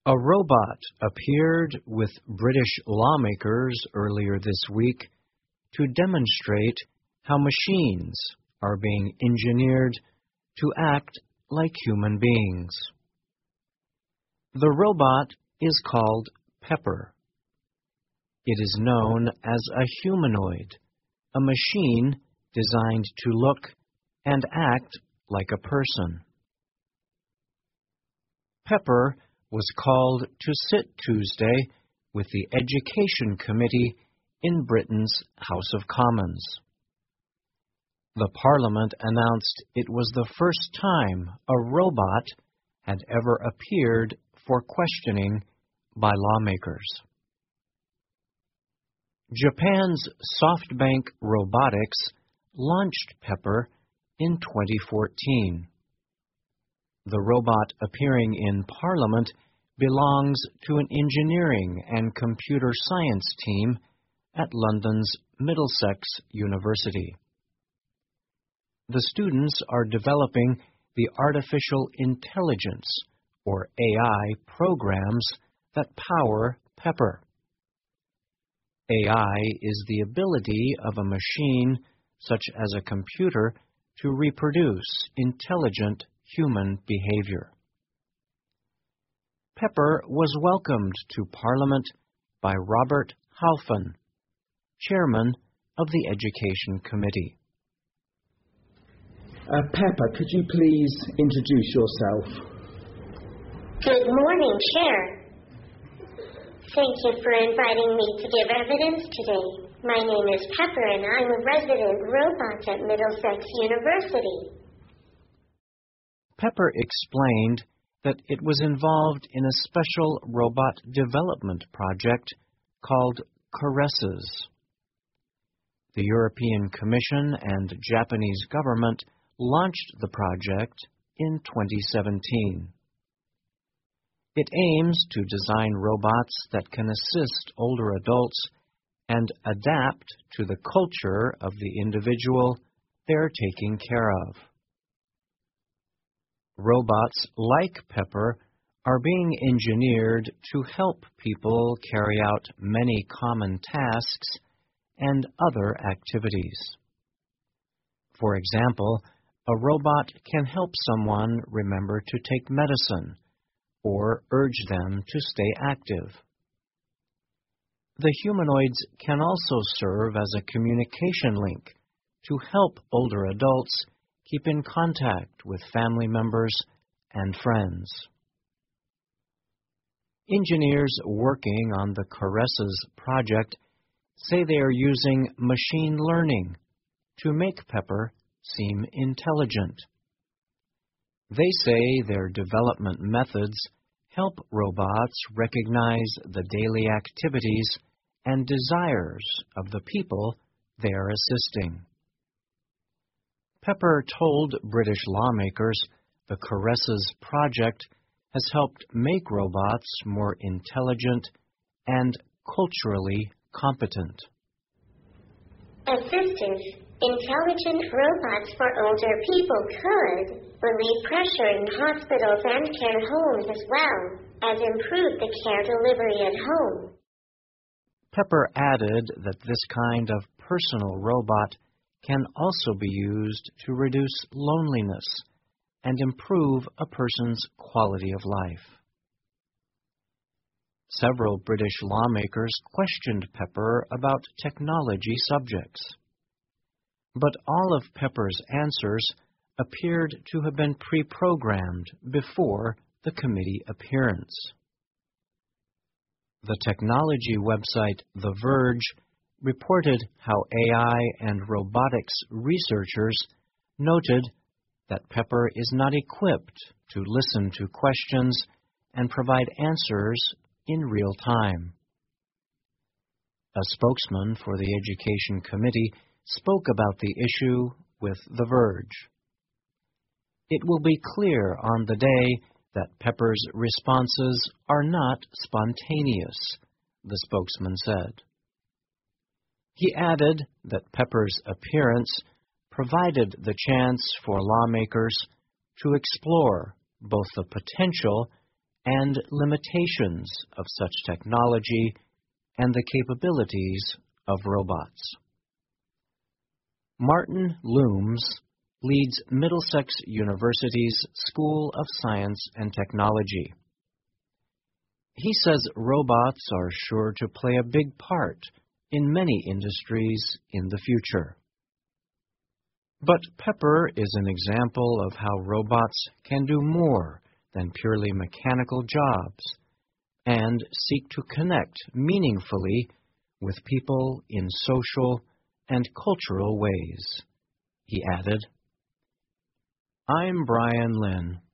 A robot appeared with British lawmakers earlier this week to demonstrate how machines are being engineered to act like human beings. The robot is called Pepper. It is known as a humanoid, a machine designed to look and act like a person. Pepper was called to sit Tuesday with the Education Committee in Britain's House of Commons. The Parliament announced it was the first time a robot had ever appeared for questioning by lawmakers. Japan's SoftBank Robotics launched Pepper in 2014. The robot appearing in Parliament belongs to an engineering and computer science team at London's Middlesex University. The students are developing the artificial intelligence, or AI, programs that power Pepper. AI is the ability of a machine, such as a computer, to reproduce intelligent human behavior. Pepper was welcomed to Parliament by Robert Halfon, Chairman of the Education Committee. Pepper, could you please introduce yourself? Good morning, Chair. Thank you for inviting me to give evidence today. My name is Pepper, and I'm a resident robot at Middlesex University. Pepper explained that it was involved in a special robot development project called Caresses. The European Commission and Japanese government launched the project in 2017. It aims to design robots that can assist older adults and adapt to the culture of the individual they're taking care of. Robots like Pepper are being engineered to help people carry out many common tasks and other activities. For example, a robot can help someone remember to take medicine or urge them to stay active. The humanoids can also serve as a communication link to help older adults keep in contact with family members and friends. Engineers working on the Caresses project say they are using machine learning to make Pepper seem intelligent. They say their development methods help robots recognize the daily activities and desires of the people they are assisting. Pepper told British lawmakers the Caresses project has helped make robots more intelligent and culturally competent. Assistive, intelligent robots for older people could relieve pressure in hospitals and care homes as well as improve the care delivery at home. Pepper added that this kind of personal robot can also be used to reduce loneliness and improve a person's quality of life. Several British lawmakers questioned Pepper about technology subjects. But all of Pepper's answers appeared to have been pre-programmed before the committee appearance. The technology website The Verge reported how AI and robotics researchers noted that Pepper is not equipped to listen to questions and provide answers in real time. A spokesman for the Education Committee spoke about the issue with The Verge. It will be clear on the day that Pepper's responses are not spontaneous, the spokesman said. He added that Pepper's appearance provided the chance for lawmakers to explore both the potential and limitations of such technology and the capabilities of robots. Martin Loomes leads Middlesex University's School of Science and Technology. He says robots are sure to play a big part in many industries in the future. But Pepper is an example of how robots can do more than purely mechanical jobs and seek to connect meaningfully with people in social and cultural ways. He added, "I'm Brian Lynn.